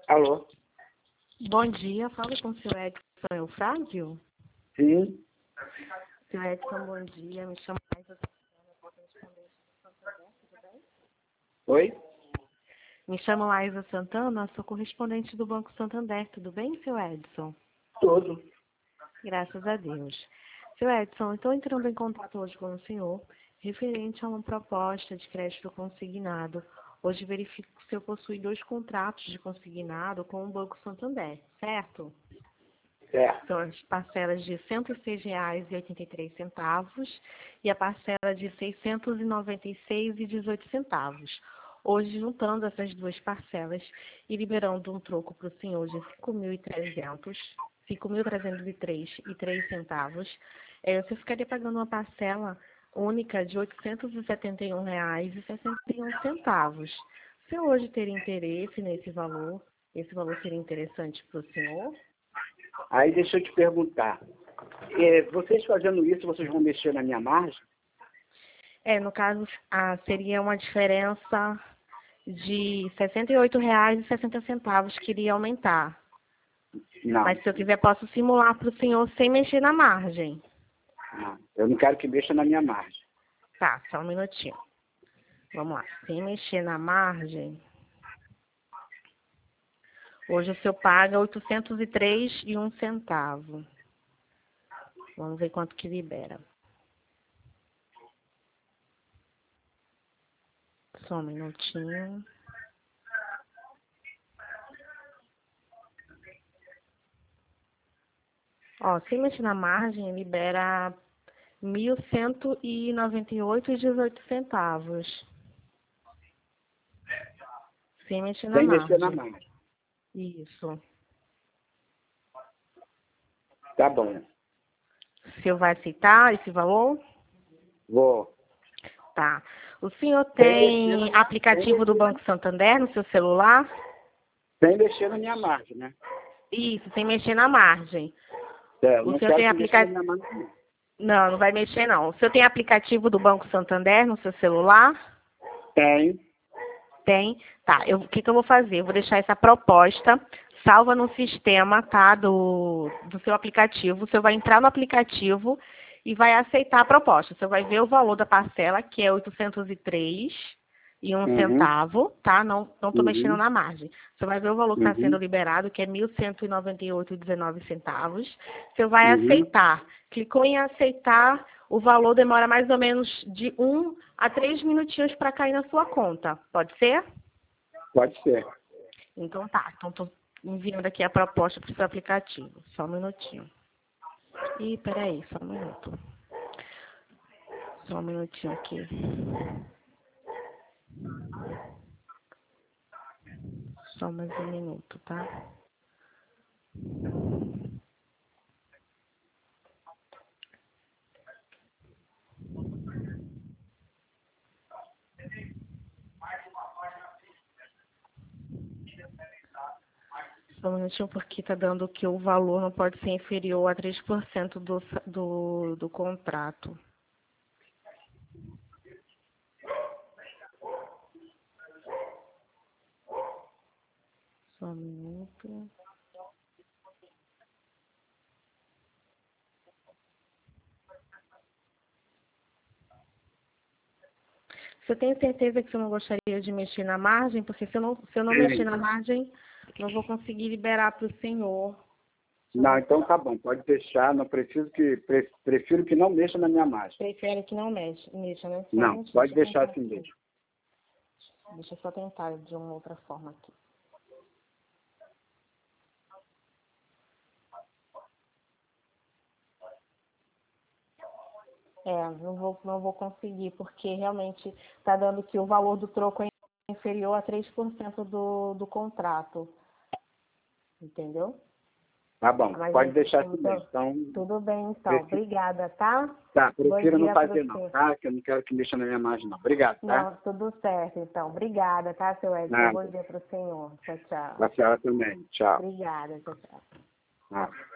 Alô? Bom dia, fala com o senhor Edson Eufrásio. Sim. Senhor Edson, bom dia, me chamo Laisa Santana, tudo bem? Oi? Me chamo Laisa Santana, sou correspondente do Banco Santander, tudo bem, senhor Edson? Tudo. Graças a Deus. Senhor Edson, estou entrando em contato hoje com o senhor, referente a uma proposta de crédito consignado. Hoje verifico que o senhor possui 2 contratos de consignado com o Banco Santander, certo? Certo. São as parcelas de R$ 106,83 e a parcela de R$ 696,18. Hoje, juntando essas 2 parcelas e liberando um troco para o senhor de R$ 5.303,03, você ficaria pagando uma parcela única de R$ 871,61. Se hoje ter interesse nesse valor, esse valor seria interessante para o senhor? Aí deixa eu te perguntar. Vocês fazendo isso, vocês vão mexer na minha margem? No caso, seria uma diferença de R$ 68,60 que iria aumentar. Não. Mas se eu quiser, posso simular para o senhor sem mexer na margem. Não. Eu não quero que mexa na minha margem. Tá, só um minutinho. Vamos lá. Sem mexer na margem, hoje o senhor paga R$ 803,01. Vamos ver quanto que libera. Só um minutinho. Ó, sem mexer na margem, libera R$ 1.198,18. Sem mexer na Sem margem. mexer na margem. Isso. Tá bom. O senhor vai aceitar esse valor? Vou. Tá. O senhor tem aplicativo do Banco Santander no seu celular? Sem mexer na minha margem, né? Isso, sem mexer na margem. Eu O não senhor quero tem que mexa na aplicativo? minha margem, não. Não, não vai mexer não. O senhor tem aplicativo do Banco Santander no seu celular? Tem. Tem. Tá, o que eu vou fazer? Eu vou deixar essa proposta salva no sistema, tá, do seu aplicativo. O senhor vai entrar no aplicativo e vai aceitar a proposta. O senhor vai ver o valor da parcela, que é R$ 803,01, tá? Não estou mexendo na margem. O senhor vai ver o valor que está sendo liberado, que é R$ 1.198,19. O senhor vai aceitar. Clicou em aceitar, o valor demora mais ou menos de 1 a 3 minutinhos para cair na sua conta. Pode ser? Pode ser. Então tá. Então estou enviando aqui a proposta para o seu aplicativo. Só um minutinho. Ih, peraí, só um minuto. Só um minutinho aqui. Só mais um minuto, tá? Só um minutinho, porque tá dando que o valor não pode ser inferior a 3% do contrato. Só um minuto. Você tem certeza que você não gostaria de mexer na margem? Porque se eu não mexer na margem, não vou conseguir liberar para o senhor. Não, então tá bom. Pode deixar. Não preciso que... Prefiro que não mexa na minha margem. Prefere que não mexa, né? Não, pode deixar assim mesmo. Deixa eu só tentar de uma outra forma aqui. Não vou conseguir, porque realmente está dando que o valor do troco é inferior a 3% do contrato. Entendeu? Tá bom, Mas pode deixar assim mesmo. Então, tudo bem, então. Obrigada, tá? Tá, prefiro não dia fazer pra não, você. tá? Que eu não quero que mexa na minha margem, não. Obrigado, tá? Não, tudo certo, então. Obrigada, tá, seu Edson? Nada. Bom dia para o senhor. Tchau, tchau. Pra senhora também. Tchau. Obrigada, tchau, tchau. Ah.